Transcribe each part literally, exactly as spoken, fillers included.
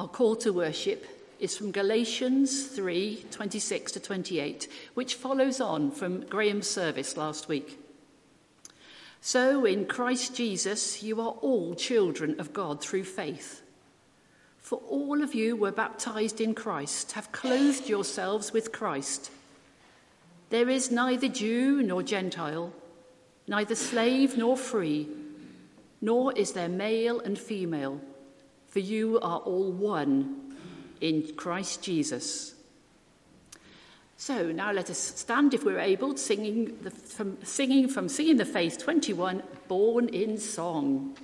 Our call to worship is from Galatians three, twenty-six to twenty-eight, which follows on from Graham's service last week. So in Christ Jesus, you are all children of God through faith. For all of you were baptized in Christ, have clothed yourselves with Christ. There is neither Jew nor Gentile, neither slave nor free, nor is there male and female, for you are all one in Christ Jesus. So now let us stand, if we're able, singing, the, from, singing from Singing the Faith twenty-one, Born in Song.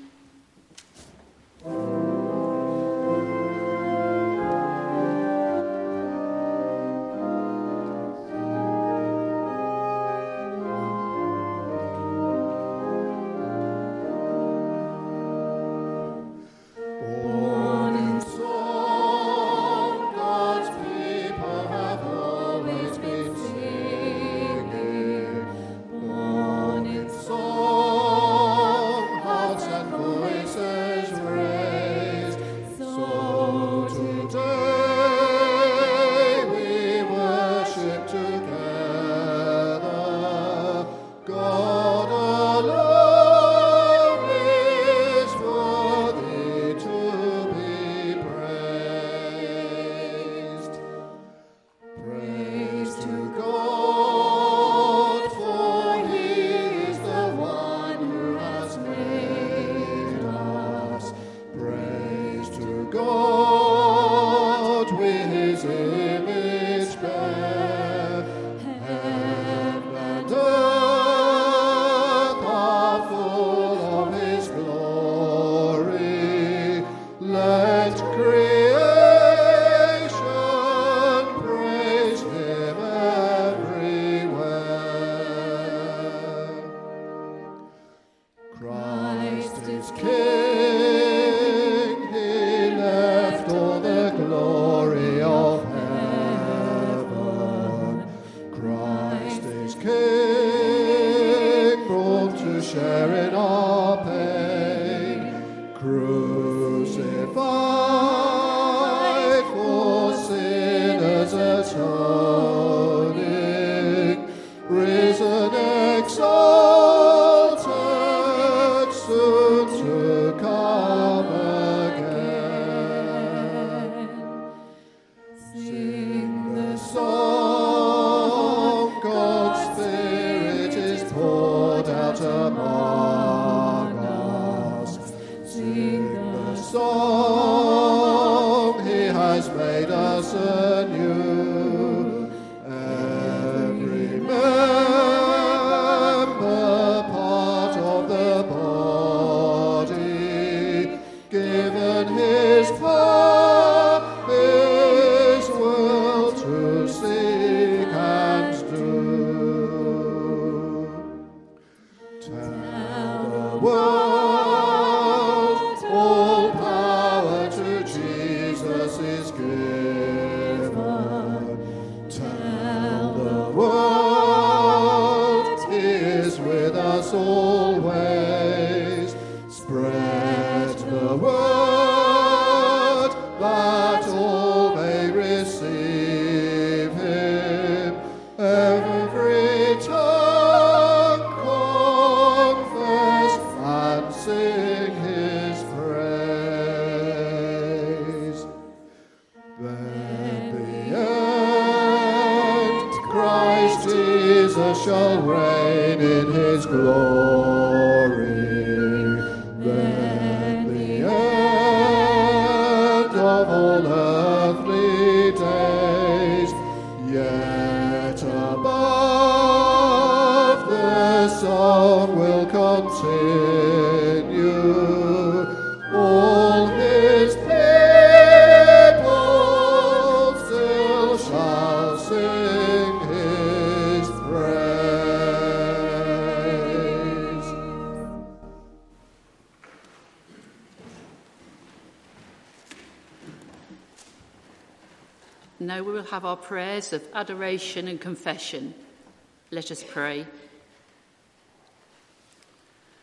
Now we will have our prayers of adoration and confession. Let us pray.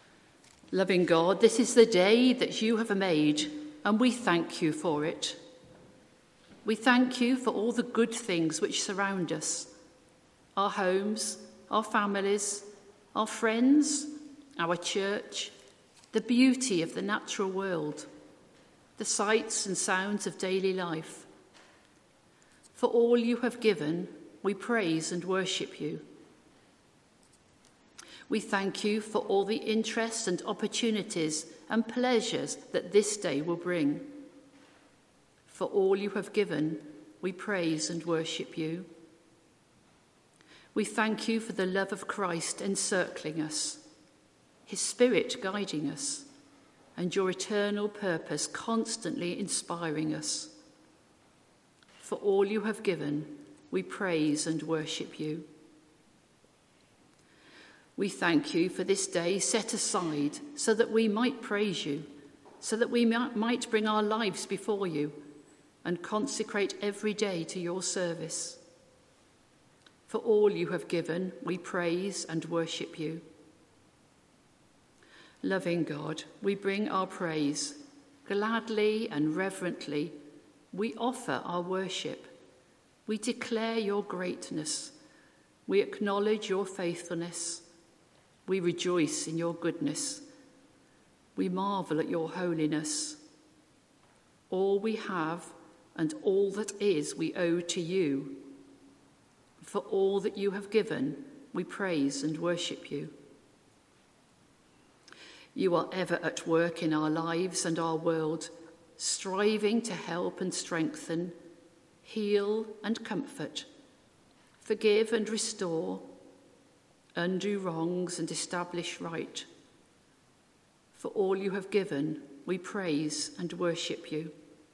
Loving God, this is the day that you have made, and we thank you for it. We thank you for all the good things which surround us, our homes, our families, our friends, our church, the beauty of the natural world, the sights and sounds of daily life. For all you have given, we praise and worship you. We thank you for all the interests and opportunities and pleasures that this day will bring. For all you have given, we praise and worship you. We thank you for the love of Christ encircling us, his Spirit guiding us, and your eternal purpose constantly inspiring us. For all you have given, we praise and worship you. We thank you for this day set aside so that we might praise you, so that we might bring our lives before you and consecrate every day to your service. For all you have given, we praise and worship you. Loving God, we bring our praise. Gladly and reverently, we offer our worship. We declare your greatness. We acknowledge your faithfulness. We rejoice in your goodness. We marvel at your holiness. All we have and all that is we owe to you. For all that you have given, we praise and worship you. You are ever at work in our lives and our world, striving to help and strengthen, heal and comfort, forgive and restore, undo wrongs and establish right. For all you have given, we praise and worship you.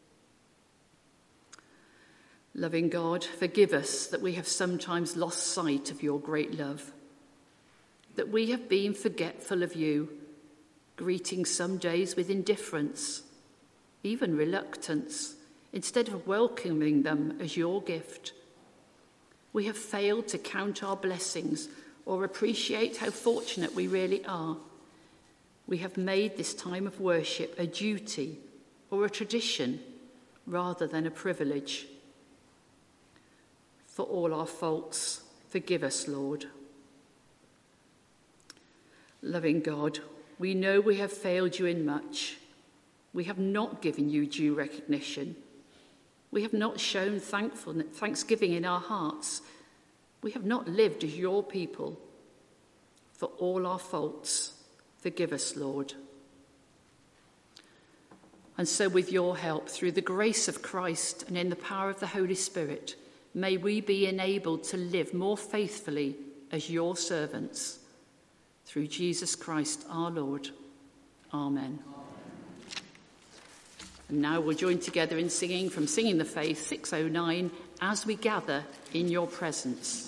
Loving God, forgive us that we have sometimes lost sight of your great love, that we have been forgetful of you, greeting some days with indifference, even reluctance, instead of welcoming them as your gift. We have failed to count our blessings or appreciate how fortunate we really are. We have made this time of worship a duty or a tradition rather than a privilege. For all our faults, forgive us, Lord. Loving God, we know we have failed you in much. We have not given you due recognition. We have not shown thankfulness, thanksgiving in our hearts. We have not lived as your people. For all our faults, forgive us, Lord. And so with your help, through the grace of Christ and in the power of the Holy Spirit, may we be enabled to live more faithfully as your servants. Through Jesus Christ our Lord. Amen. And now we'll join together in singing from Singing the Faith six oh nine, As We Gather in Your Presence.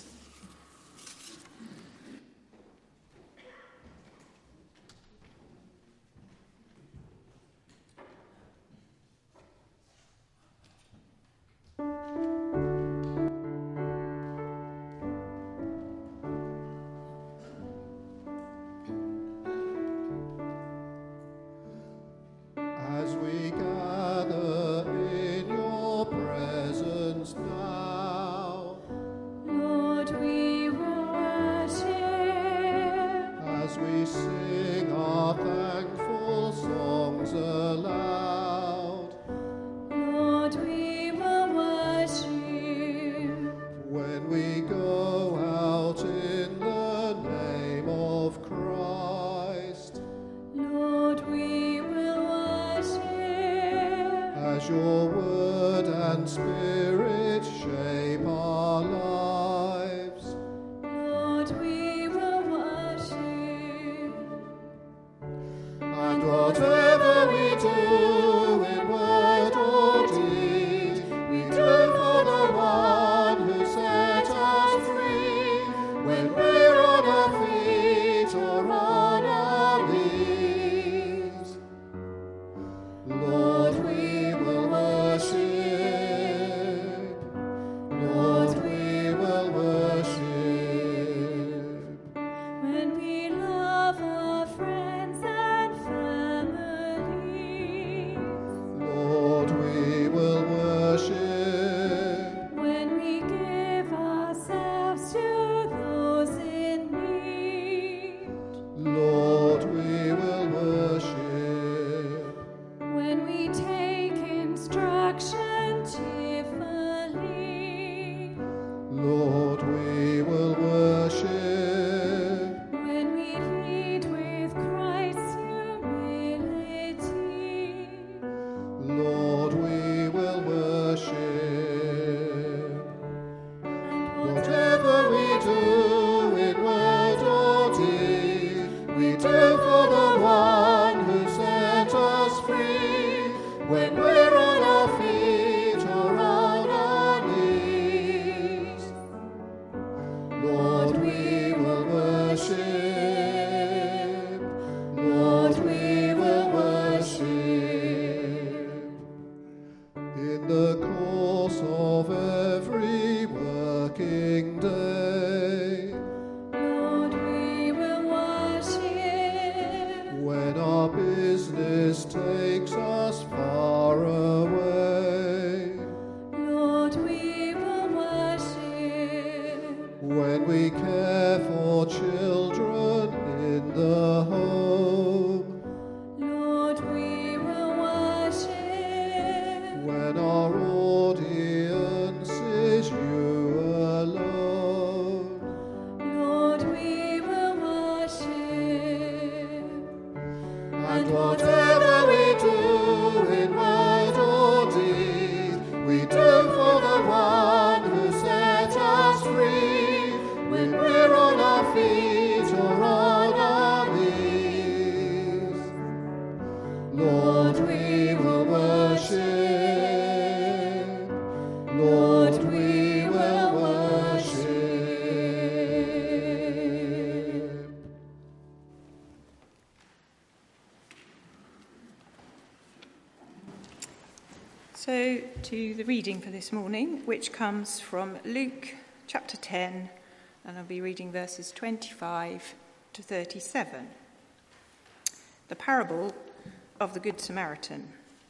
Lord, we will worship. Lord, we will worship. In the course of every working day, Lord, we will worship. when our business takes us far away, Lord, we will worship. when we care for children in the home, Lord, we will worship. when our audience is you alone, Lord, we will worship. and whatever we do in word or deed, we do for the one who set us free, when we're on our feet or on our knees. Lord, we will worship. Lord, we will worship. So, to the reading for this morning, which comes from Luke chapter ten, and I'll be reading verses twenty-five to thirty-seven. The parable of the Good Samaritan.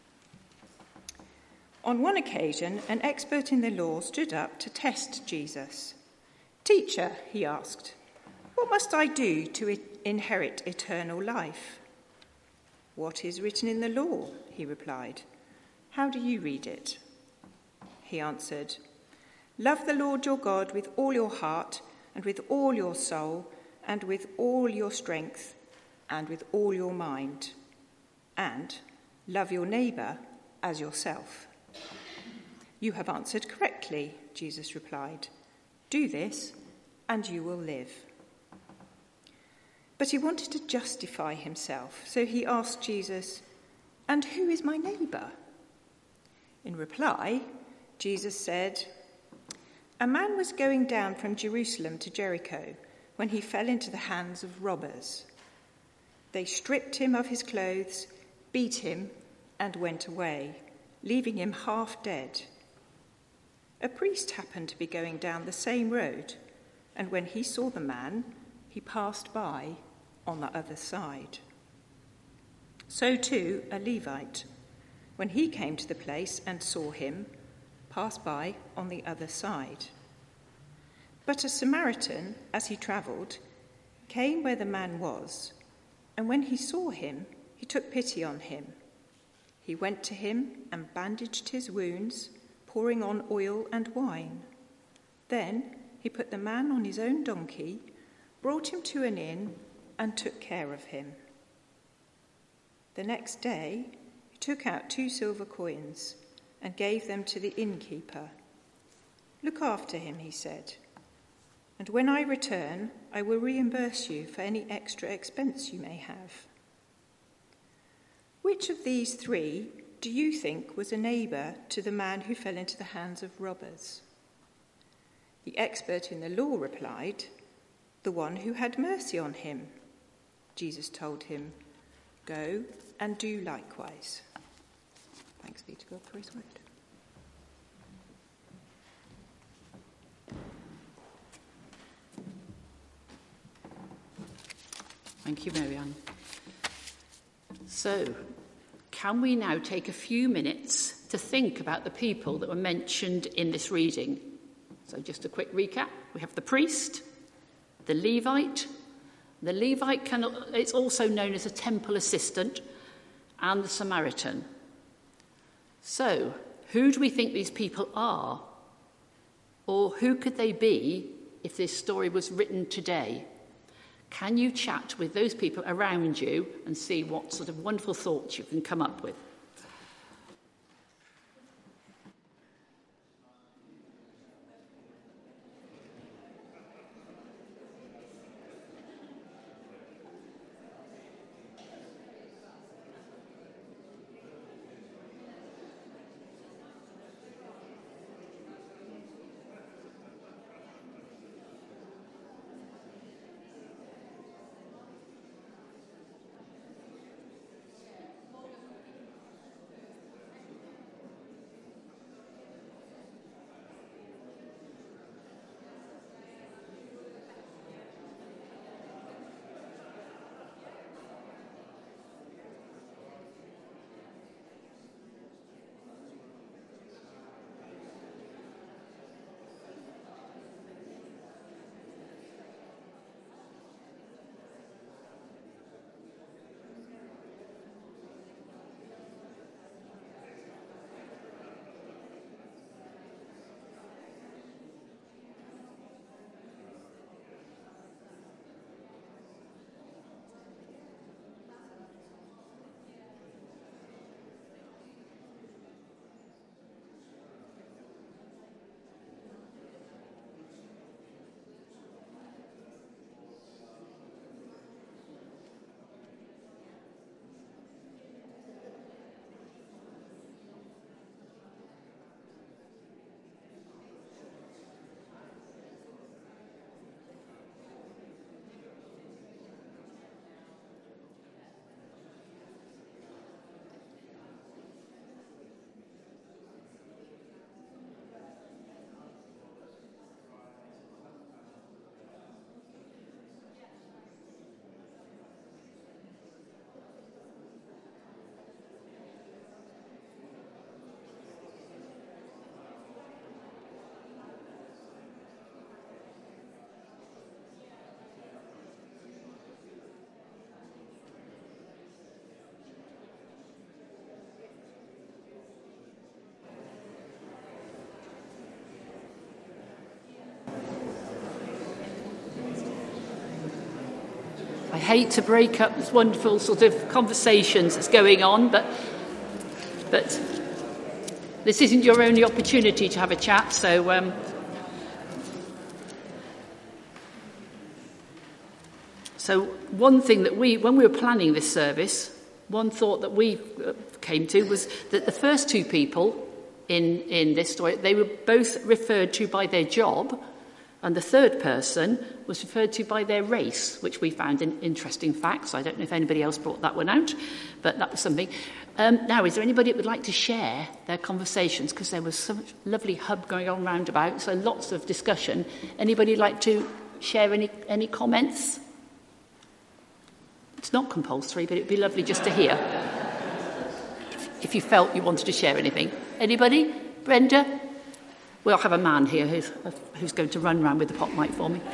On one occasion, an expert in the law stood up to test Jesus. "Teacher," he asked, "what must I do to inherit eternal life?" "What is written in the law?" he replied. "How do you read it?" He answered, "Love the Lord your God with all your heart and with all your soul and with all your strength and with all your mind. And love your neighbour as yourself." "You have answered correctly," Jesus replied. "Do this and you will live." But he wanted to justify himself, so he asked Jesus, "And who is my neighbour?" In reply, Jesus said, "A man was going down from Jerusalem to Jericho when he fell into the hands of robbers. They stripped him of his clothes, beat him, and went away, leaving him half dead. A priest happened to be going down the same road, and when he saw the man, he passed by on the other side. So too a Levite, when he came to the place and saw him, passed by on the other side. But a Samaritan, as he travelled, came where the man was, and when he saw him, he took pity on him. He went to him and bandaged his wounds, pouring on oil and wine. Then he put the man on his own donkey, brought him to an inn, and took care of him. The next day he took out two silver coins and gave them to the innkeeper. 'Look after him,' he said, 'and when I return, I will reimburse you for any extra expense you may have.' Which of these three do you think was a neighbour to the man who fell into the hands of robbers?" The expert in the law replied, "The one who had mercy on him." Jesus told him, "Go and do likewise." Thanks be to God for his word. Thank you, Marianne. So, can we now take a few minutes to think about the people that were mentioned in this reading? So just a quick recap. We have the priest, the Levite. The Levite can, it's also known as a temple assistant, and the Samaritan. So, who do we think these people are? Or who could they be if this story was written today? Can you chat with those people around you and see what sort of wonderful thoughts you can come up with? I hate to break up this wonderful sort of conversations that's going on, but but this isn't your only opportunity to have a chat, so um, so one thing that we, when we were planning this service, one thought that we came to was that the first two people in, in this story, they were both referred to by their job, and the third person was referred to by their race, which we found an interesting fact. So I don't know if anybody else brought that one out, but that was something. Um, now, is there anybody that would like to share their conversations? Because there was so much lovely hub going on round about, so lots of discussion. Anybody like to share any, any comments? It's not compulsory, but it would be lovely just to hear. If, if you felt you wanted to share anything. Anybody? Brenda? We'll have a man here who's, who's going to run round with the pop mic for me.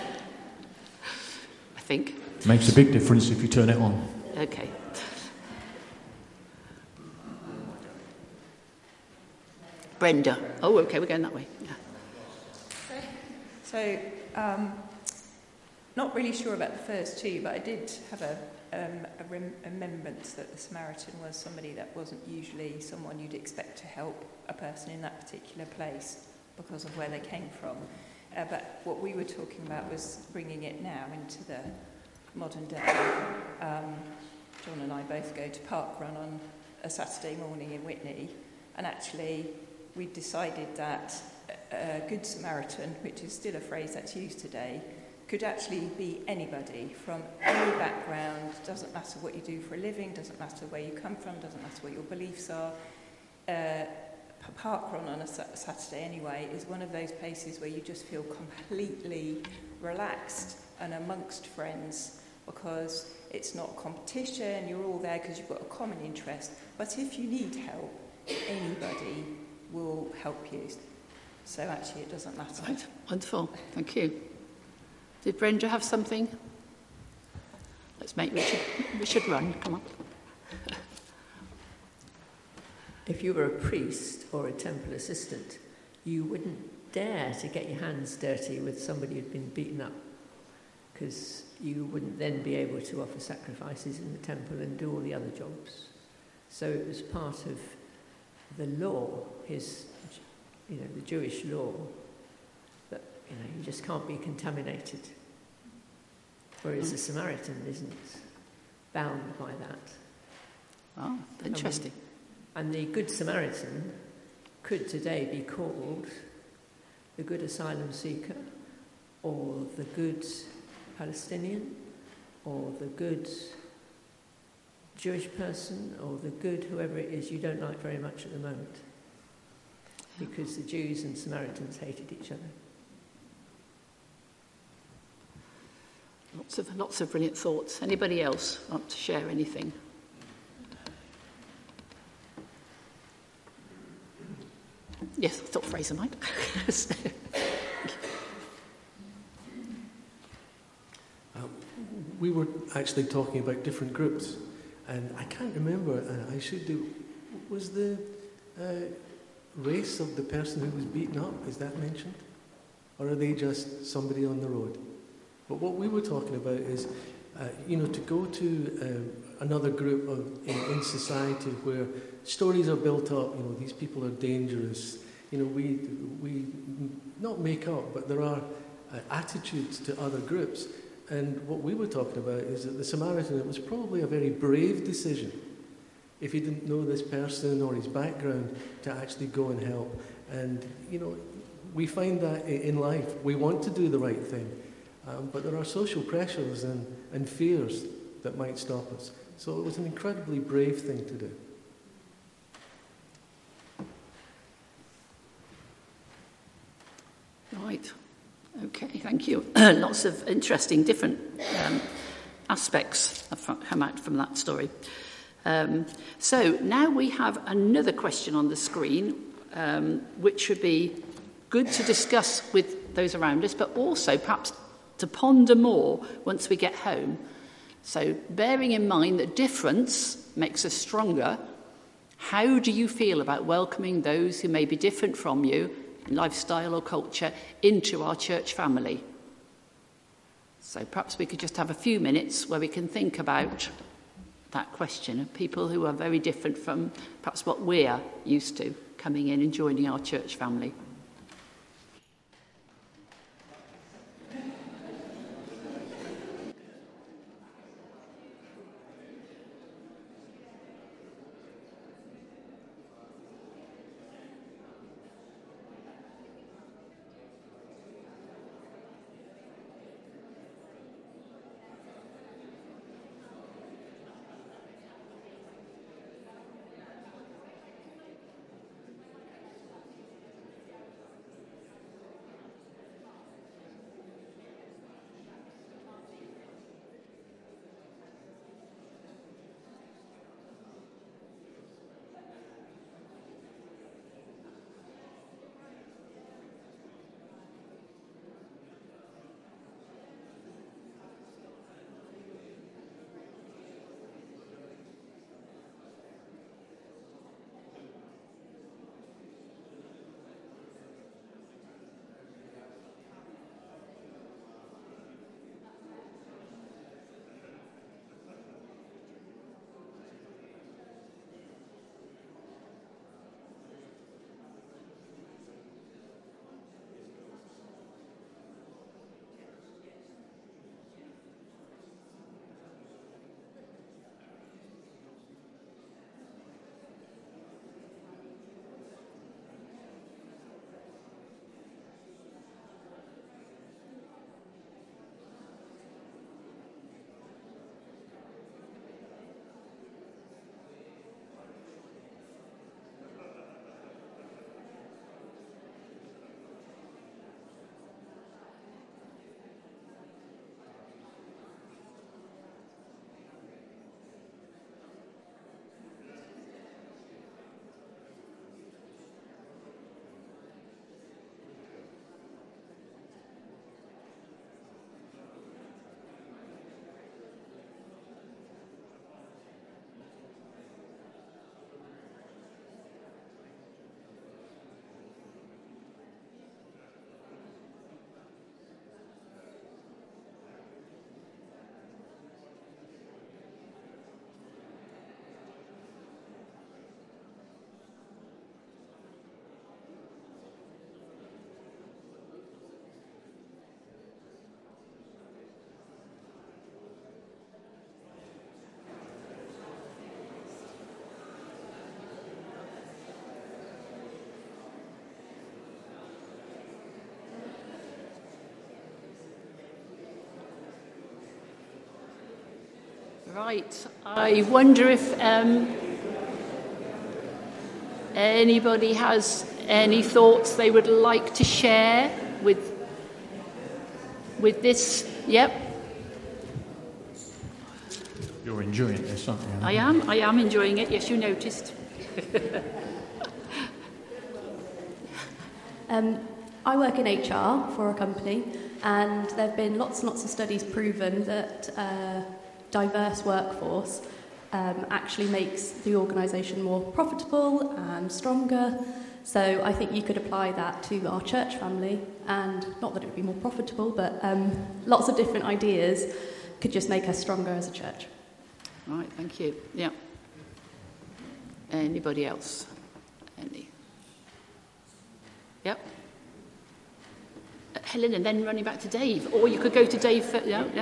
I think. Makes a big difference if you turn it on. Okay. Brenda. Oh, okay, we're going that way. Yeah. So, um, not really sure about the first two, but I did have a, um, a rem- remembrance that the Samaritan was somebody that wasn't usually someone you'd expect to help a person in that particular place because of where they came from. Uh, but what we were talking about was bringing it now into the modern day. Um, John and I both go to Park Run on a Saturday morning in Witney, and actually we decided that a Good Samaritan, which is still a phrase that's used today, could actually be anybody from any background. Doesn't matter what you do for a living, doesn't matter where you come from, doesn't matter what your beliefs are. Uh, Park Run on a Saturday anyway is one of those places where you just feel completely relaxed and amongst friends, because it's not competition, you're all there because you've got a common interest. But if you need help, anybody will help you. So actually it doesn't matter. Right. Wonderful. Thank you. Did Brenda have something? Let's make Richard, Richard run. Come on. If you were a priest or a temple assistant, you wouldn't dare to get your hands dirty with somebody who'd been beaten up, because you wouldn't then be able to offer sacrifices in the temple and do all the other jobs. So it was part of the law, his, you know, the Jewish law, that, you know, you just can't be contaminated. Whereas the Samaritan isn't bound by that. Oh, interesting. And the Good Samaritan could today be called the Good Asylum Seeker, or the Good Palestinian, or the Good Jewish person, or the good whoever it is you don't like very much at the moment. Because the Jews and Samaritans hated each other. Lots of, lots of brilliant thoughts. Anybody else want to share anything? Yes, I thought Fraser might. um, we were actually talking about different groups, and I can't remember, and I should do, was the uh, race of the person who was beaten up, is that mentioned? Or are they just somebody on the road? But what we were talking about is, uh, you know, to go to uh, another group of, in, in society where stories are built up, you know, these people are dangerous. You know, we, we not make up, but there are uh, attitudes to other groups. And what we were talking about is that the Samaritan, it was probably a very brave decision, if he didn't know this person or his background, to actually go and help. And, you know, we find that in life. We want to do the right thing, um, but there are social pressures and, and fears that might stop us. So it was an incredibly brave thing to do. Right. Okay, thank you. Lots of interesting, different um, aspects have come out from that story. Um, so now we have another question on the screen, um, which would be good to discuss with those around us, but also perhaps to ponder more once we get home. So bearing in mind that difference makes us stronger, how do you feel about welcoming those who may be different from you, lifestyle or culture, into our church family? So perhaps we could just have a few minutes where we can think about that question of people who are very different from perhaps what we're used to coming in and joining our church family. Right, I wonder if um, anybody has any thoughts they would like to share with with this. Yep. You're enjoying this, aren't you? I am, I am enjoying it, yes, you noticed. um, I work in H R for a company, and there have been lots and lots of studies proven that uh, diverse workforce um, actually makes the organisation more profitable and stronger. So I think you could apply that to our church family, and not that it would be more profitable, but um, lots of different ideas could just make us stronger as a church. Right, thank you. Yeah. Anybody else? Any? Yep. Uh, Helen, and then running back to Dave, or you could go to Dave. For, yeah, yeah.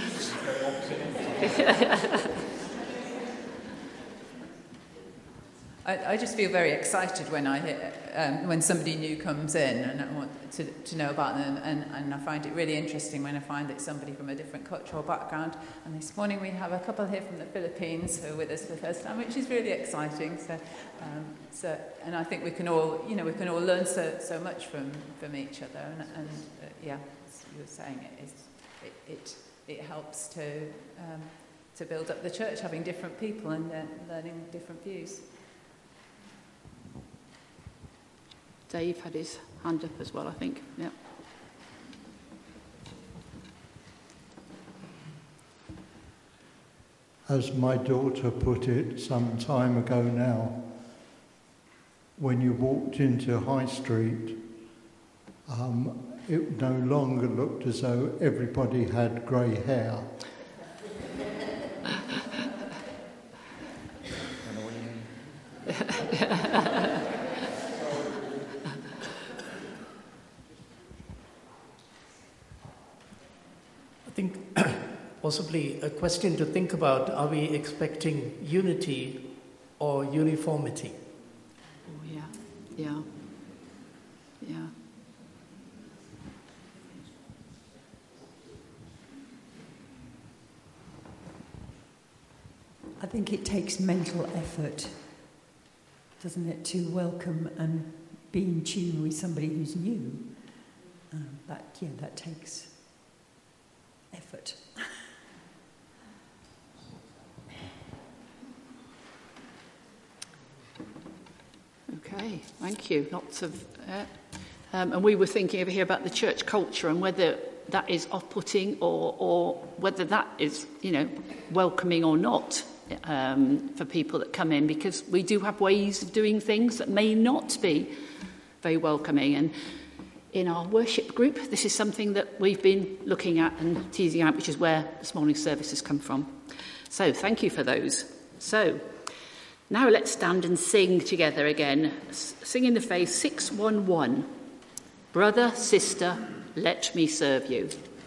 I, I just feel very excited when I hear, um, when somebody new comes in and I want to, to know about them, and, and I find it really interesting when I find it's somebody from a different cultural background. And this morning we have a couple here from the Philippines who are with us for the first time, which is really exciting. So, um, so and I think we can all, you know, we can all learn so so much from, from each other. And, and uh, yeah, as you were saying, it is, it, it it helps to um, to build up the church, having different people and uh, learning different views. Dave had his hand up as well, I think. Yeah. As my daughter put it some time ago now, when you walked into High Street, um, it no longer looked as though everybody had grey hair. I think possibly a question to think about, are we expecting unity or uniformity? Oh, yeah, yeah, yeah. I think it takes mental effort, doesn't it, to welcome and be in tune with somebody who's new. Um, that, yeah, that takes effort. Okay, thank you. Lots of, uh, um, and we were thinking over here about the church culture and whether that is off-putting or, or whether that is, you know, welcoming or not um, for people that come in, because we do have ways of doing things that may not be very welcoming. And in our worship group, this is something that we've been looking at and teasing out, which is where this morning's service has come from. So thank you for those. So now let's stand and sing together again. Sing in the faith six one one. Brother, sister, let me serve you.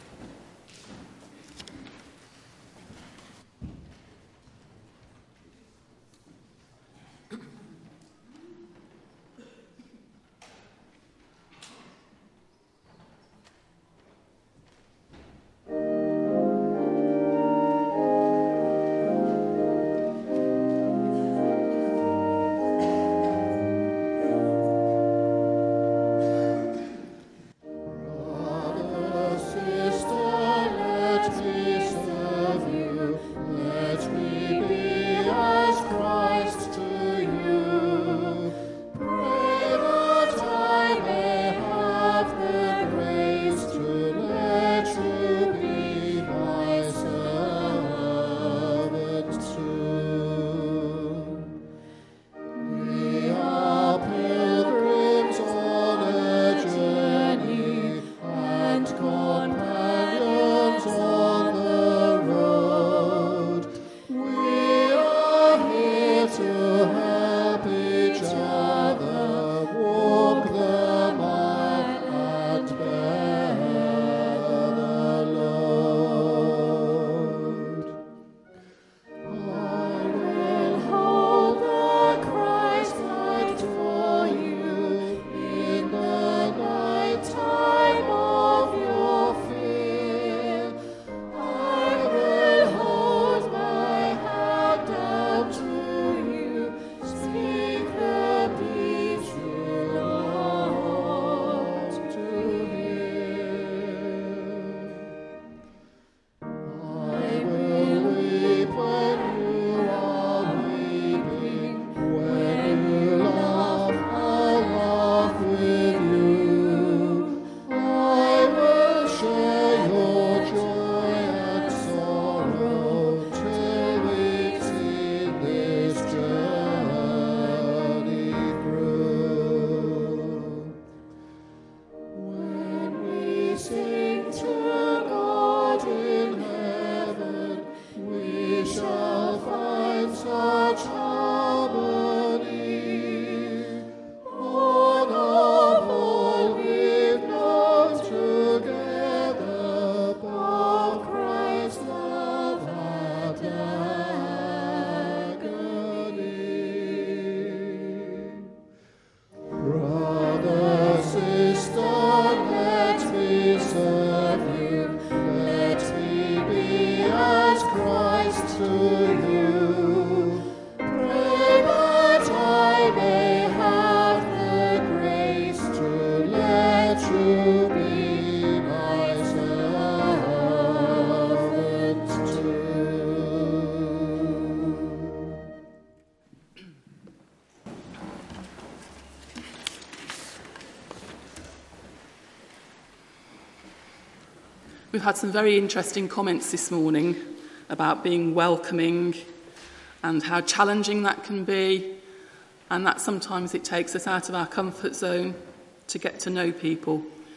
We've had some very interesting comments this morning about being welcoming and how challenging that can be, and that sometimes it takes us out of our comfort zone to get to know people.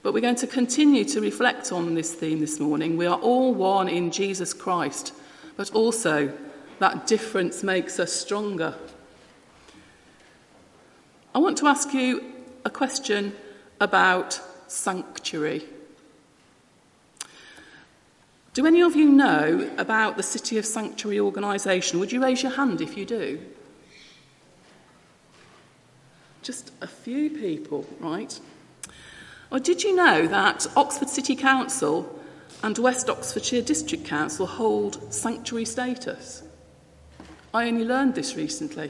But we're going to continue to reflect on this theme this morning. We are all one in Jesus Christ, but also that difference makes us stronger. I want to ask you a question about sanctuary. Do any of you know about the City of Sanctuary organisation? Would you raise your hand if you do? Just a few people, right? Or did you know that Oxford City Council and West Oxfordshire District Council hold sanctuary status? I only learned this recently.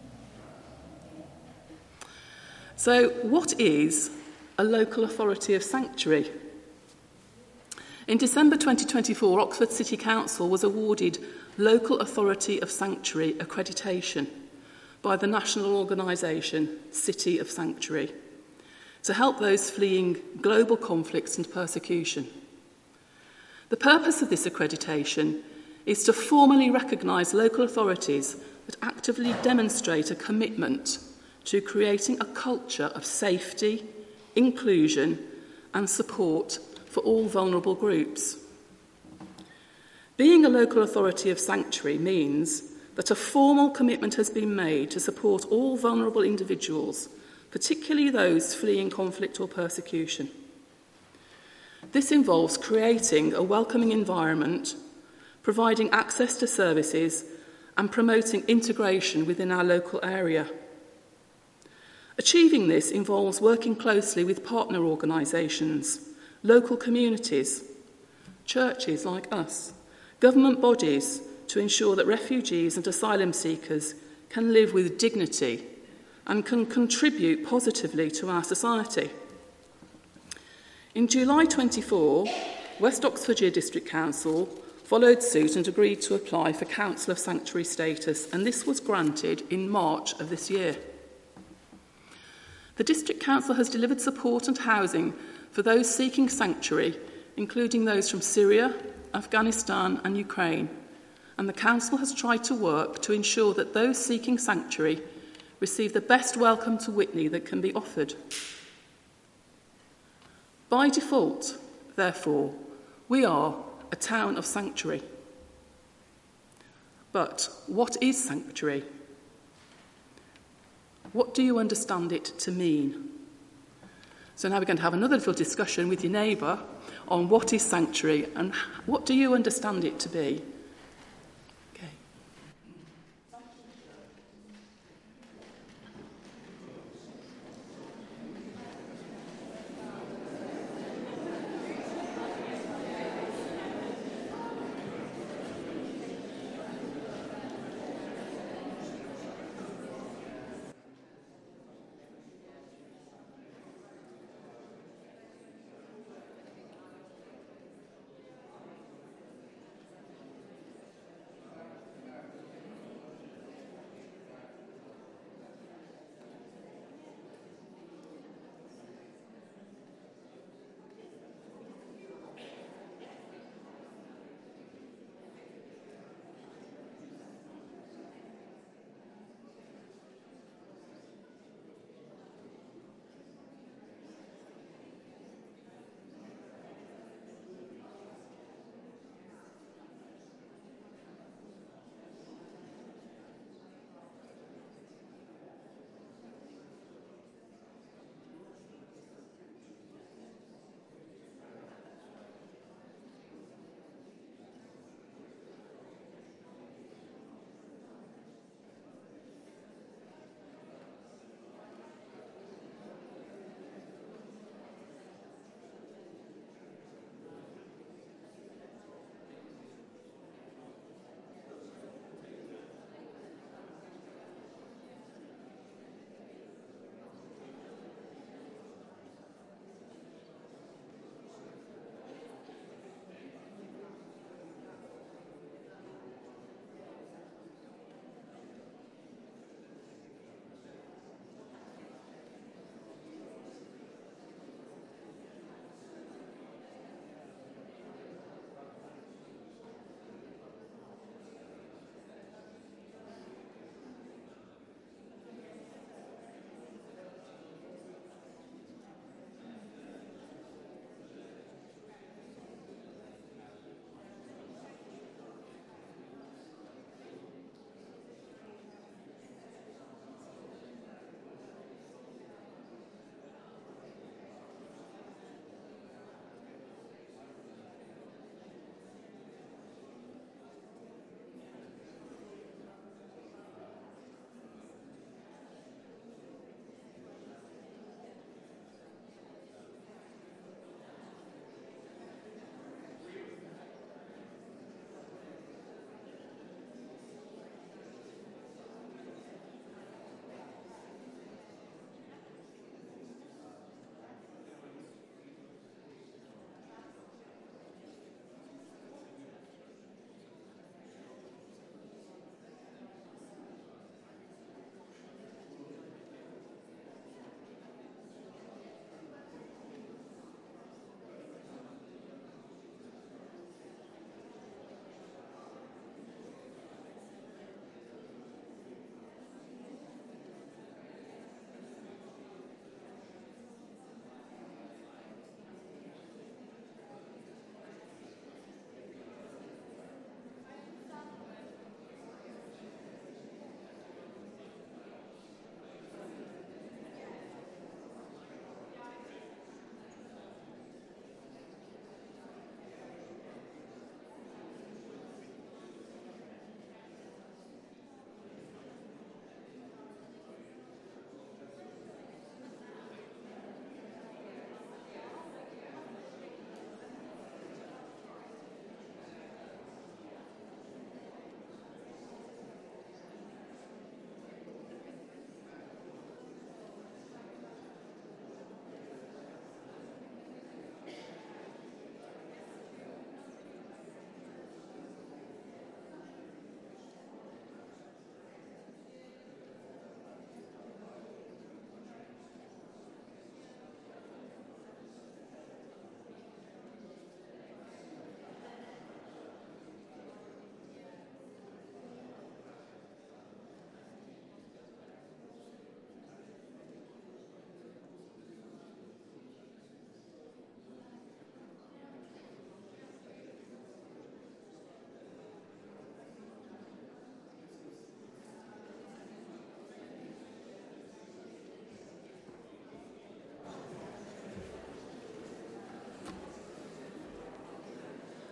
So, what is a local authority of sanctuary? In December twenty twenty-four, Oxford City Council was awarded Local Authority of Sanctuary accreditation by the national organisation City of Sanctuary to help those fleeing global conflicts and persecution. The purpose of this accreditation is to formally recognise local authorities that actively demonstrate a commitment to creating a culture of safety, inclusion and support for all vulnerable groups. Being a local authority of sanctuary means that a formal commitment has been made to support all vulnerable individuals, particularly those fleeing conflict or persecution. This involves creating a welcoming environment, providing access to services, and promoting integration within our local area. Achieving this involves working closely with partner organisations, local communities, churches like us, government bodies, to ensure that refugees and asylum seekers can live with dignity and can contribute positively to our society. In July twenty-four, West Oxfordshire District Council followed suit and agreed to apply for Council of Sanctuary status, and this was granted in March of this year. The District Council has delivered support and housing for those seeking sanctuary, including those from Syria, Afghanistan and Ukraine, and the Council has tried to work to ensure that those seeking sanctuary receive the best welcome to Witney that can be offered. By default, therefore, we are a town of sanctuary. But what is sanctuary? What do you understand it to mean? So now we're going to have another little discussion with your neighbour on what is sanctuary and what do you understand it to be? Okay.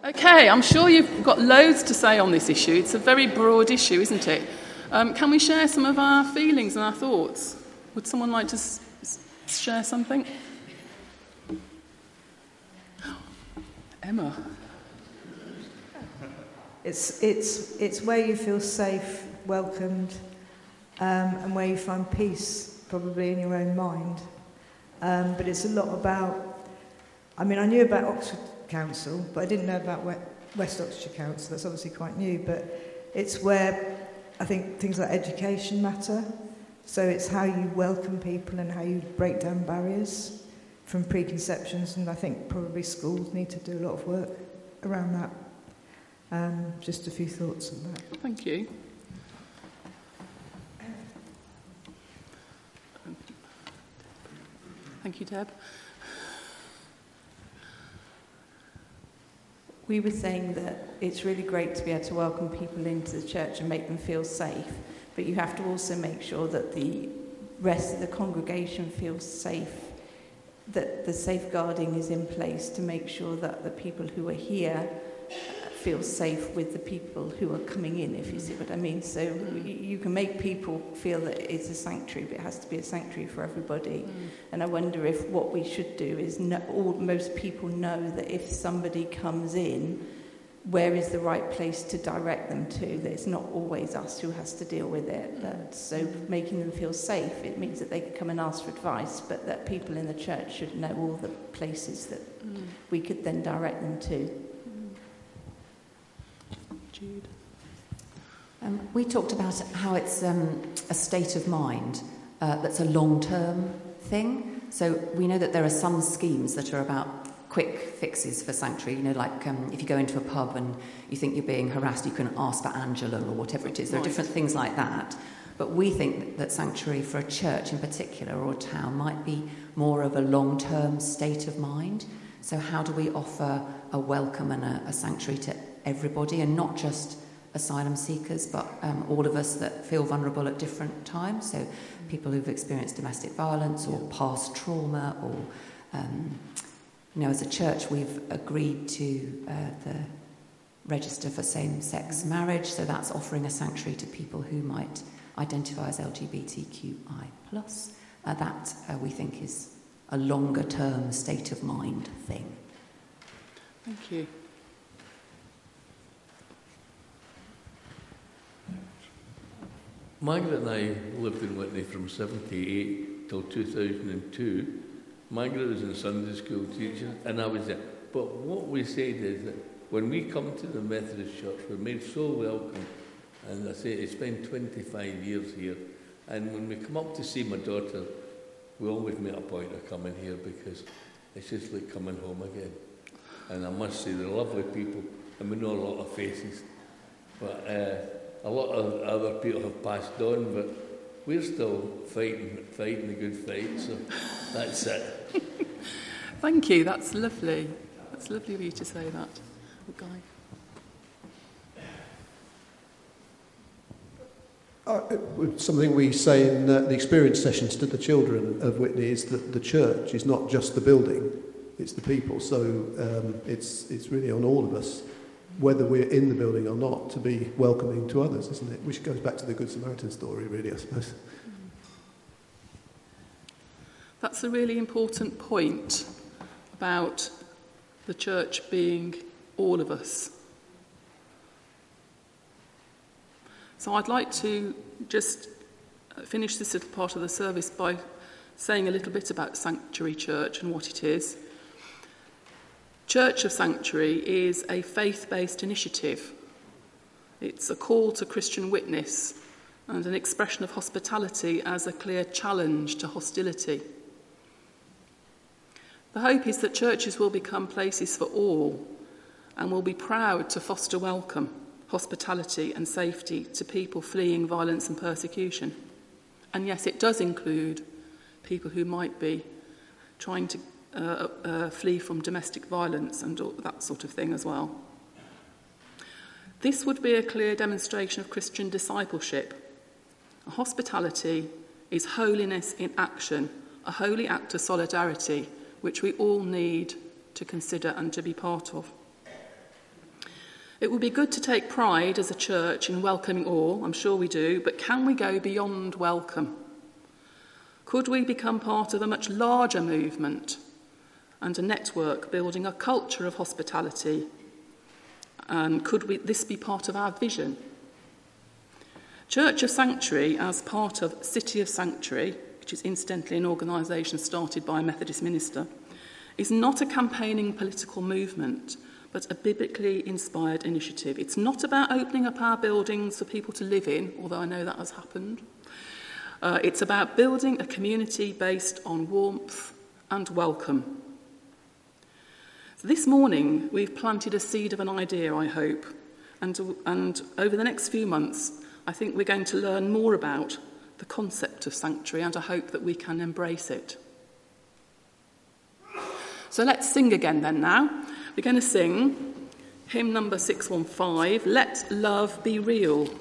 Okay, I'm sure you've got loads to say on this issue. It's a very broad issue, isn't it? Um, can we share some of our feelings and our thoughts? Would someone like to s- s- share something? Emma. It's, it's, it's where you feel safe, welcomed, um, and where you find peace, probably in your own mind. Um, but it's a lot about, I mean, I knew about Oxford Council, but I didn't know about West Oxfordshire Council. That's obviously quite new, but it's where I think things like education matter. So it's how you welcome people and how you break down barriers from preconceptions, and I think probably schools need to do a lot of work around that. Um, just a few thoughts on that. Thank you. Thank you, Deb. We were saying that it's really great to be able to welcome people into the church and make them feel safe, but you have to also make sure that the rest of the congregation feels safe, that the safeguarding is in place to make sure that the people who are here feel safe with the people who are coming in, if you see what I mean. So you can make people feel that it's a sanctuary, but it has to be a sanctuary for everybody. Mm. And I wonder if what we should do is know, all, most people know that if somebody comes in, where is the right place to direct them to, that it's not always us who has to deal with it. That, so making them feel safe, it means that they can come and ask for advice, but that people in the church should know all the places that mm. we could then direct them to. Jude. Um, we talked about how it's um, a state of mind uh, that's a long-term thing. So we know that there are some schemes that are about quick fixes for sanctuary. You know, like um, if you go into a pub and you think you're being harassed, you can ask for Angela or whatever it is. There are different things like that. But we think that sanctuary for a church in particular or a town might be more of a long-term state of mind. So how do we offer a welcome and a, a sanctuary to everybody, and not just asylum seekers, but um, all of us that feel vulnerable at different times? So people who've experienced domestic violence or past trauma, or um, you know, as a church we've agreed to uh, the register for same-sex marriage, so that's offering a sanctuary to people who might identify as L G B T Q I plus. Uh, that uh, we think is a longer-term state of mind thing. Thank you. Margaret and I lived in Whitney from seventy-eight till two thousand two. Margaret was a Sunday school teacher, and I was there. But what we said is that when we come to the Methodist Church, we're made so welcome. And I say, I spent twenty-five years here. And when we come up to see my daughter, we always make a point of coming here because it's just like coming home again. And I must say, they're lovely people, and we know a lot of faces. But uh, a lot of other people have passed on, but we're still fighting, fighting the good fight, so that's it. Thank you, that's lovely. That's lovely of you to say that. Oh, Guy. Uh, something we say in uh, the experience sessions to the children of Whitney is that the church is not just the building, it's the people. So um, it's it's really on all of us, whether we're in the building or not, to be welcoming to others, isn't it? Which goes back to the Good Samaritan story, really, I suppose. That's a really important point about the church being all of us. So I'd like to just finish this little part of the service by saying a little bit about Sanctuary Church and what it is. Church of Sanctuary is a faith-based initiative. It's a call to Christian witness and an expression of hospitality as a clear challenge to hostility. The hope is that churches will become places for all and will be proud to foster welcome, hospitality and safety to people fleeing violence and persecution. And yes, it does include people who might be trying to uh, uh, flee from domestic violence and all that sort of thing as well. This would be a clear demonstration of Christian discipleship. Hospitality is holiness in action, a holy act of solidarity, which we all need to consider and to be part of. It would be good to take pride as a church in welcoming all, I'm sure we do, but can we go beyond welcome? Could we become part of a much larger movement and a network building a culture of hospitality? And could we, this be part of our vision? Church of Sanctuary, as part of City of Sanctuary, which is incidentally an organisation started by a Methodist minister, is not a campaigning political movement, but a biblically inspired initiative. It's not about opening up our buildings for people to live in, although I know that has happened. Uh, it's about building a community based on warmth and welcome. So this morning, we've planted a seed of an idea, I hope, and, and over the next few months, I think we're going to learn more about the concept of sanctuary, and I hope that we can embrace it. So let's sing again then now. We're going to sing hymn number six one five, Let Love Be Real.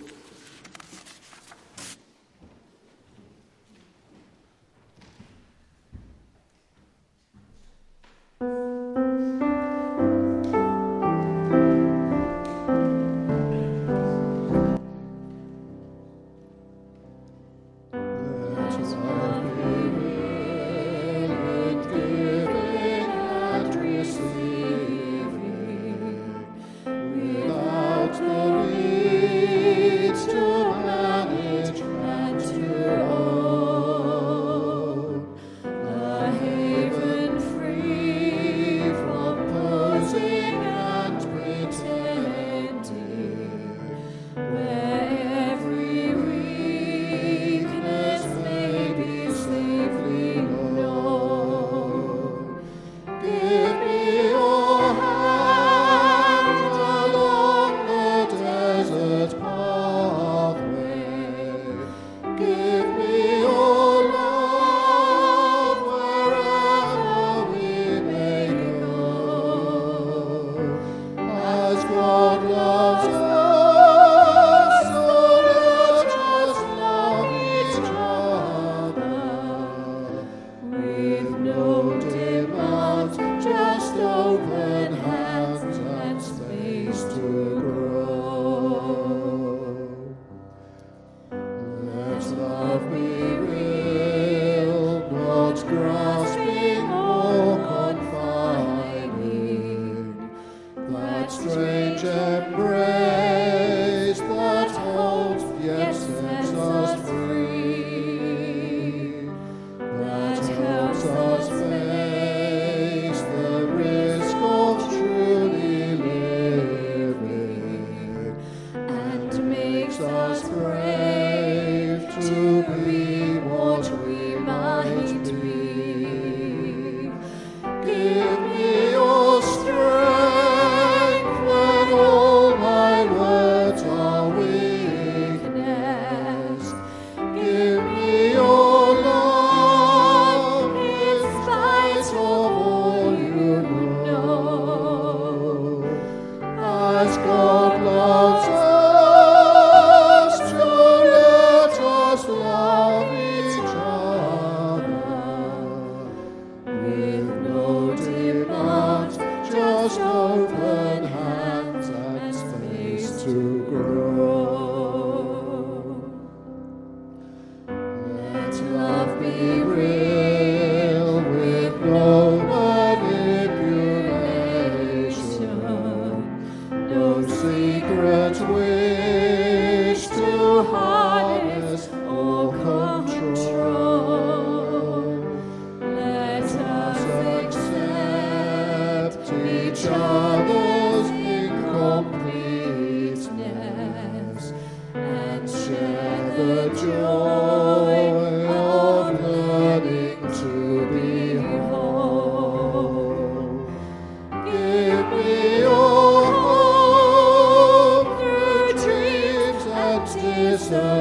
Jesus.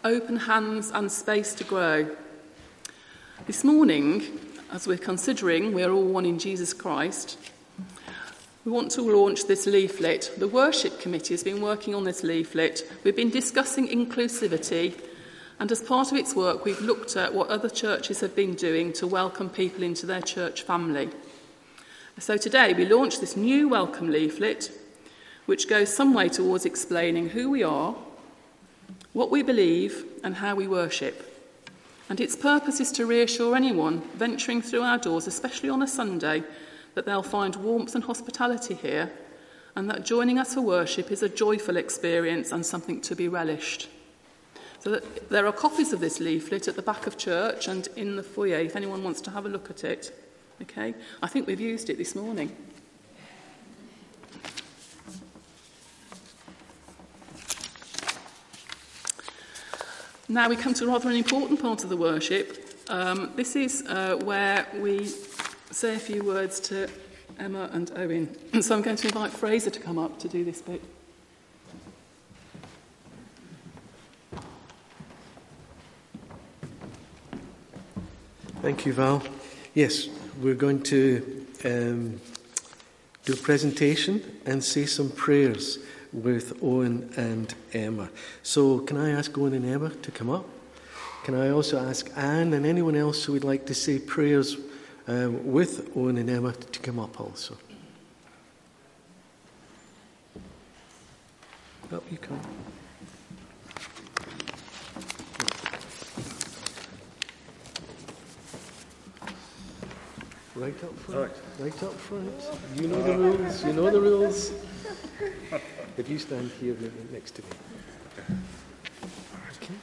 open hands and space to grow. This morning, as we're considering we are all one in Jesus Christ, we want to launch this leaflet. The worship committee has been working on this leaflet. We've been discussing inclusivity, and as part of its work, we've looked at what other churches have been doing to welcome people into their church family. So today we launch this new welcome leaflet, which goes some way towards explaining who we are, what we believe, and how we worship. And its purpose is to reassure anyone venturing through our doors, especially on a Sunday, that they'll find warmth and hospitality here, and that joining us for worship is a joyful experience and something to be relished. So that there are copies of this leaflet at the back of church and in the foyer if anyone wants to have a look at it. Okay? I think we've used it this morning. Now we come to rather an important part of the worship. Um, this is uh, where we say a few words to Emma and Owen. And so I'm going to invite Fraser to come up to do this bit. Thank you, Val. Yes, we're going to um, do a presentation and say some prayers with Owen and Emma. So can I ask Owen and Emma to come up? Can I also ask Anne and anyone else who would like to say prayers uh, with Owen and Emma to come up also? Up you come. Right up front. Right. right up front. You know the rules. You know the rules. If you stand here next to me. Okay.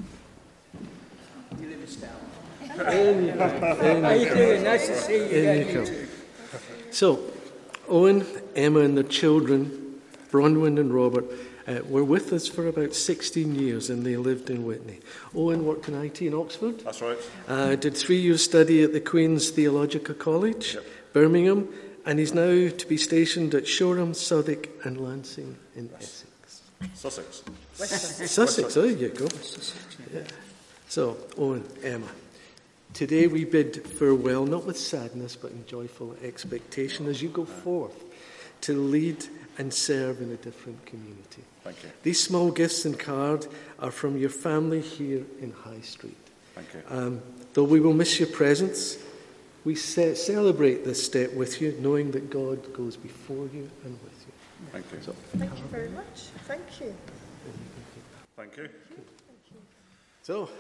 You live us down. In you come. How you doing? Nice to see you again. You come. So, Owen, Emma and the children, Bronwyn and Robert, uh, were with us for about sixteen years and they lived in Whitney. Owen worked in I T in Oxford. That's right. Uh, did three years study at the Queen's Theological College, yep. Birmingham, and he's now to be stationed at Shoreham, Southwark and Lancing in yes. Essex. Sussex. Sussex, Sussex, oh, there you go. Yeah. So, Owen, Emma, today we bid farewell, not with sadness, but in joyful expectation as you go forth to lead and serve in a different community. Thank you. These small gifts and cards are from your family here in High Street. Thank you. Um, though we will miss your presence, we ce- celebrate this step with you, knowing that God goes before you and with you. Thank you. So, Thank you very much. Thank you. Thank you. So.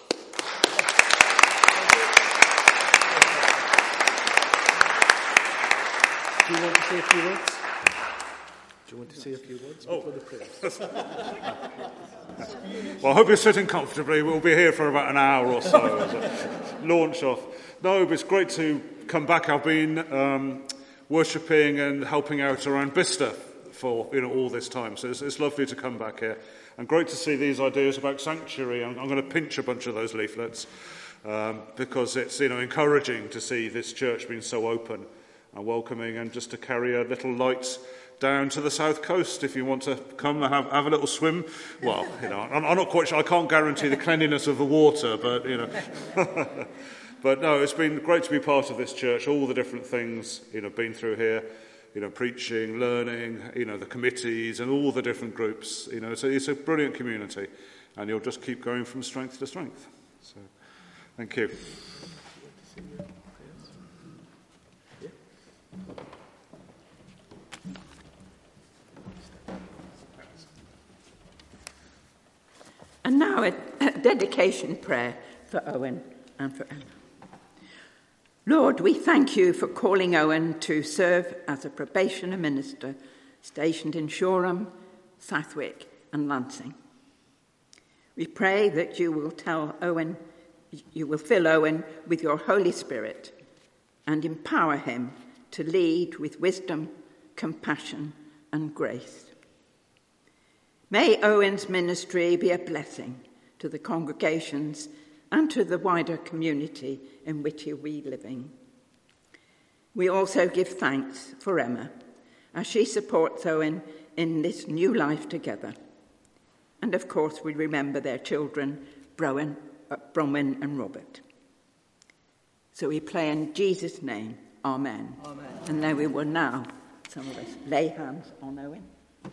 Do you want to say a few words? Do you want to say a few words oh. before the prayers? Well, I hope you're sitting comfortably. We'll be here for about an hour or so as a launch off. No, but it's great to come back. I've been um, worshipping and helping out around Bicester for you know all this time, so it's, it's lovely to come back here. And great to see these ideas about sanctuary. I'm, I'm going to pinch a bunch of those leaflets um, because it's you know encouraging to see this church being so open and welcoming, and just to carry a little light down to the south coast if you want to come and have, have a little swim. Well, you know, I'm, I'm not quite sure. I can't guarantee the cleanliness of the water, but you know. But no, it's been great to be part of this church. All the different things you know been through here, you know, preaching, learning, you know, the committees and all the different groups. You know, it's a, it's a brilliant community, and you'll just keep going from strength to strength. So, thank you. And now a, a dedication prayer for Owen and for Emma. Lord, we thank you for calling Owen to serve as a probationer minister stationed in Shoreham, Southwark and Lancing. We pray that you will tell Owen, you will fill Owen with your Holy Spirit and empower him to lead with wisdom, compassion and grace. May Owen's ministry be a blessing to the congregations and to the wider community in which we are living. We also give thanks for Emma as she supports Owen in this new life together. And of course, we remember their children, Browen, uh, Bronwyn and Robert. So we pray in Jesus' name, Amen. Amen. And now we will now, some of us, lay hands on Owen.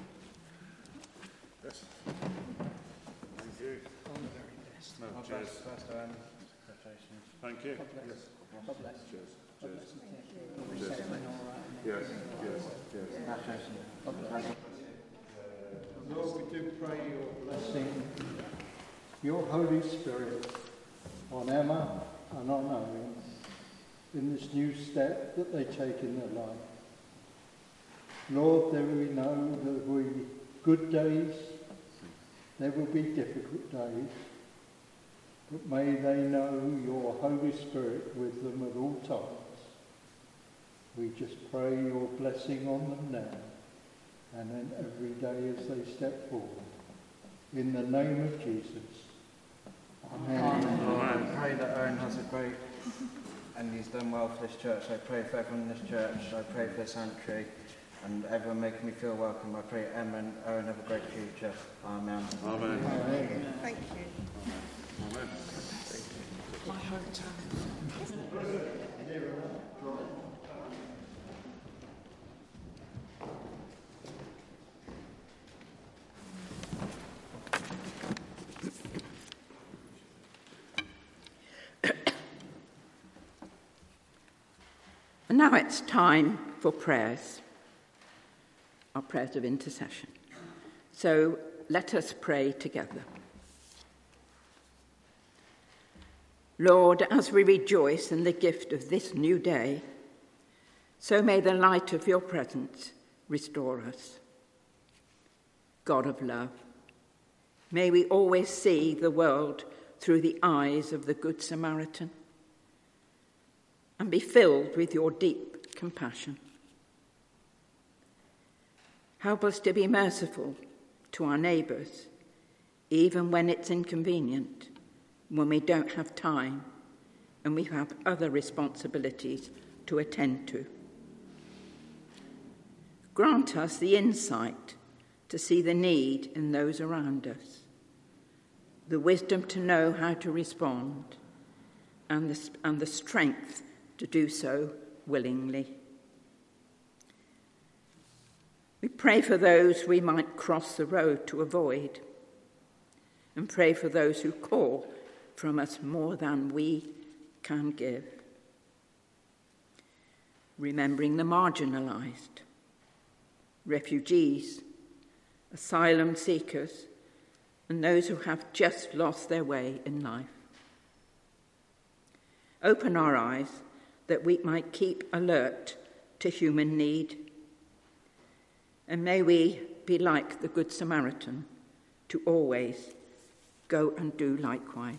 Yes. Thank you. All the very best. No, God cheers. bless Pastor Owen. Congratulations. Thank you. God bless. Yes. God bless. Cheers. God Cheers. bless. Cheers. Settling all right. Yes, yes, yes. Congratulations. God bless. Lord, we do pray your blessing, your Holy Spirit on Emma and on Owen in this new step that they take in their life. Lord, there we know there will be good days, there will be difficult days, but may they know your Holy Spirit with them at all times. We just pray your blessing on them now and then every day as they step forward. In the name of Jesus. Amen. Amen. Lord, I pray that Owen has a great, and he's done well for this church. I pray for everyone in this church. I pray for the sanctuary and everyone making me feel welcome. I pray Emma and Owen have a great future. Amen. Amen. Amen. Thank you. Amen. My hometown. And now it's time for prayers, our prayers of intercession. So let us pray together. Lord, as we rejoice in the gift of this new day, so may the light of your presence restore us. God of love, may we always see the world through the eyes of the Good Samaritan and be filled with your deep compassion. Help us to be merciful to our neighbours, even when it's inconvenient, when we don't have time and we have other responsibilities to attend to. Grant us the insight to see the need in those around us, the wisdom to know how to respond, and the, and the strength to do so willingly. We pray for those we might cross the road to avoid, and pray for those who call from us more than we can give. Remembering the marginalised, refugees, asylum seekers, and those who have just lost their way in life. Open our eyes that we might keep alert to human need. And may we be like the Good Samaritan, to always go and do likewise.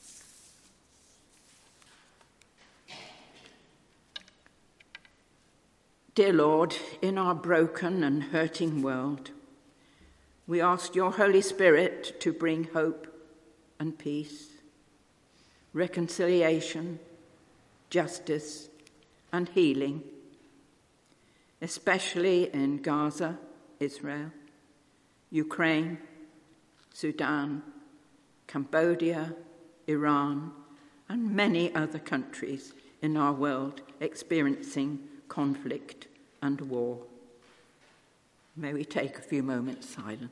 Dear Lord, in our broken and hurting world, we ask your Holy Spirit to bring hope and peace, reconciliation, justice, and healing, especially in Gaza, Israel, Ukraine, Sudan, Cambodia, Iran, and many other countries in our world experiencing conflict and war. May we take a few moments' silence.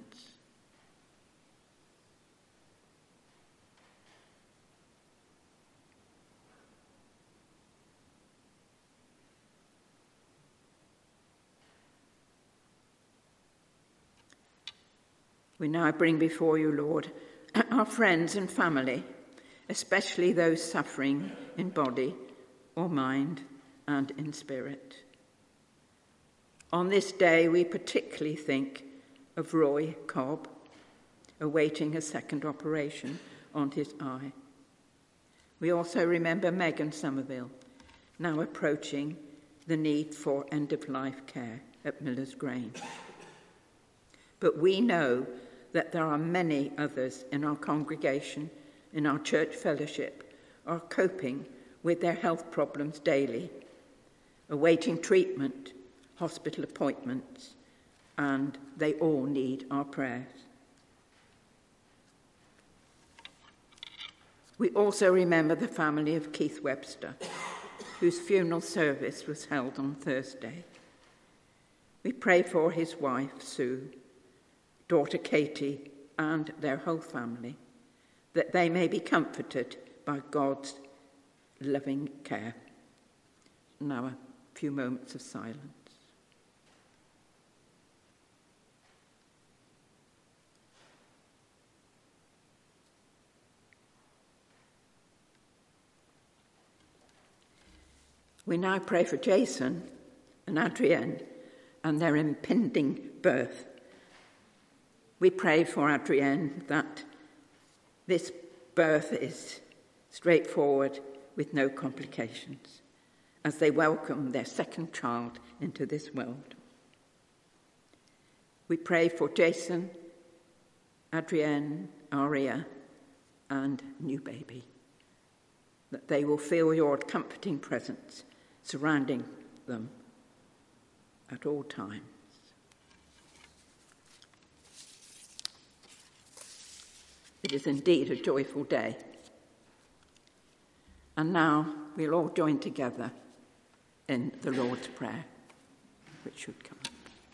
We now bring before you, Lord, our friends and family, especially those suffering in body or mind and in spirit. On this day, we particularly think of Roy Cobb, awaiting a second operation on his eye. We also remember Megan Somerville, now approaching the need for end-of-life care at Miller's Grange. But we know that there are many others in our congregation, in our church fellowship, are coping with their health problems daily, awaiting treatment, hospital appointments, and they all need our prayers. We also remember the family of Keith Webster, whose funeral service was held on Thursday. We pray for his wife, Sue, daughter Katie, and their whole family, that they may be comforted by God's loving care. Now a few moments of silence. We now pray for Jason and Adrienne and their impending birth. We pray for Adrienne that this birth is straightforward with no complications as they welcome their second child into this world. We pray for Jason, Adrienne, Aria, and new baby, that they will feel your comforting presence surrounding them at all times. It is indeed a joyful day. And now we'll all join together in the Lord's Prayer, which should come.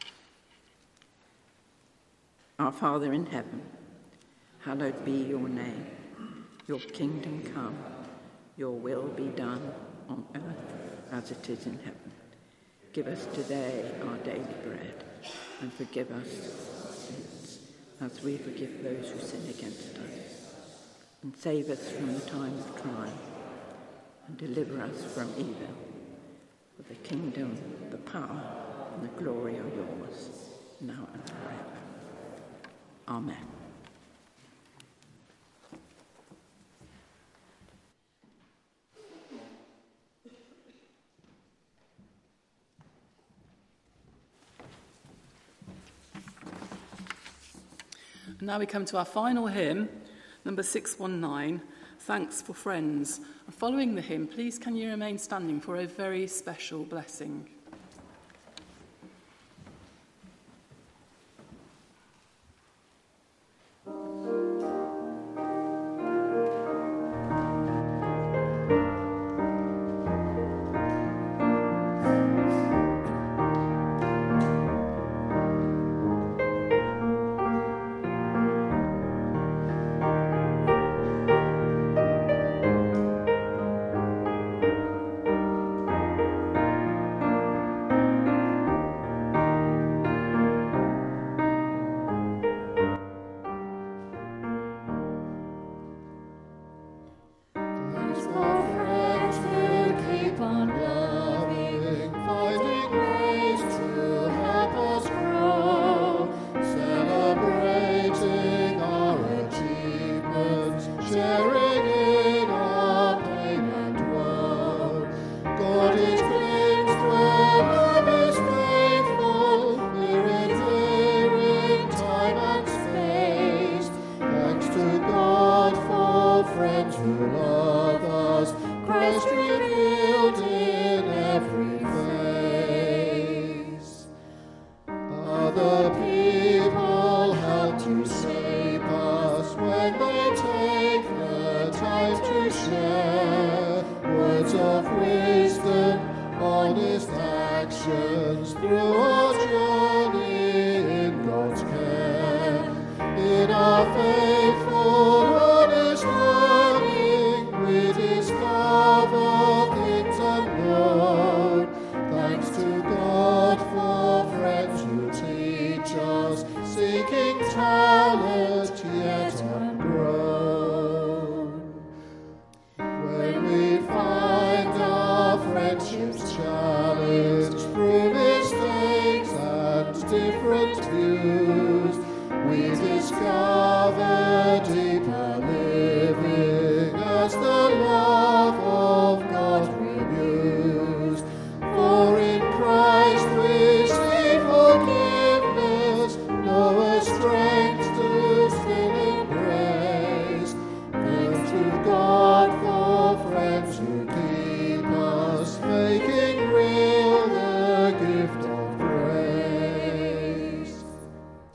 Our Father in heaven, hallowed be your name. Your kingdom come, your will be done on earth as it is in heaven. Give us today our daily bread, and forgive us our sins, as we forgive those who sin against us. And save us from the time of trial, and deliver us from evil. For the kingdom, the power, and the glory are yours, now and forever. Amen. And now we come to our final hymn, number six one nine, Thanks for Friends. And following the hymn, please can you remain standing for a very special blessing.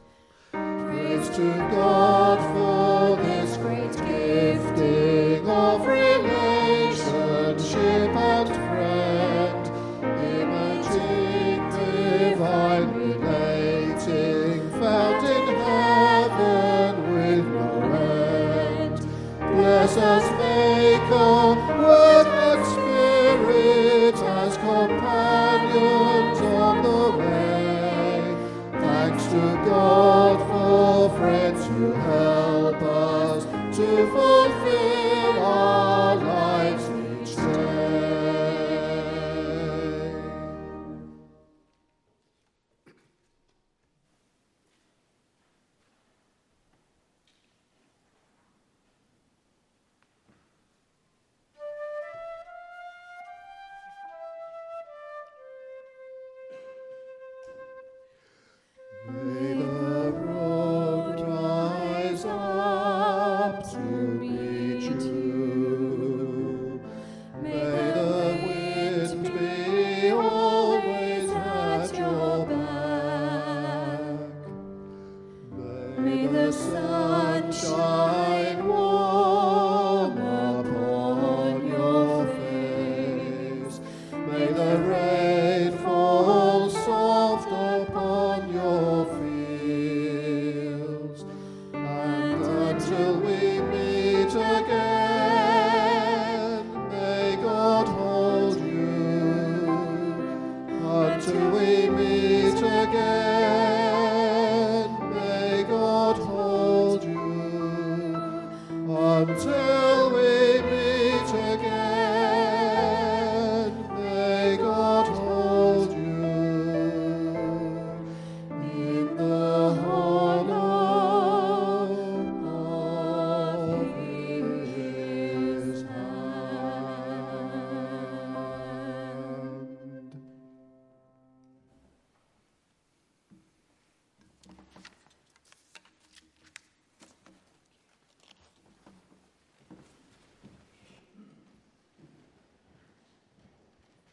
To God for this great gifting. to help us to fulfill our lives each day. May the road rise up to meet you. May the wind be always at your back. May the sun shine warm upon your face. May the rain fall soft upon your fields. And until we meet again, may God hold you. Until we meet again, may God hold you. Until we meet again, may God hold you in the hollow of His hand.